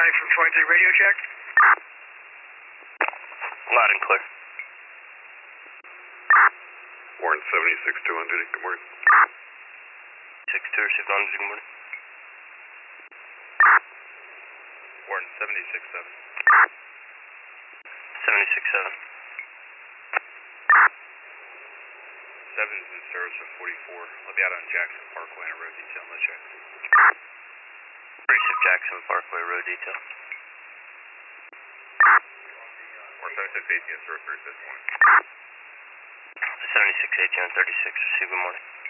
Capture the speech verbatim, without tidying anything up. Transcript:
nine from twenty-three, radio check. Loud and clear. Warren seventy-six two on duty, good morning. six two, received on duty, good morning. Warren seventy-six seven. seventy-six seven. seven's in service at forty-four. I'll be out on Jackson Parkway on a road detail, no check. Received Jackson Parkway road detail. Warren seventy-six eighteen in service thirty-six, morning. seventy-six eighteen on thirty-six, received, good morning.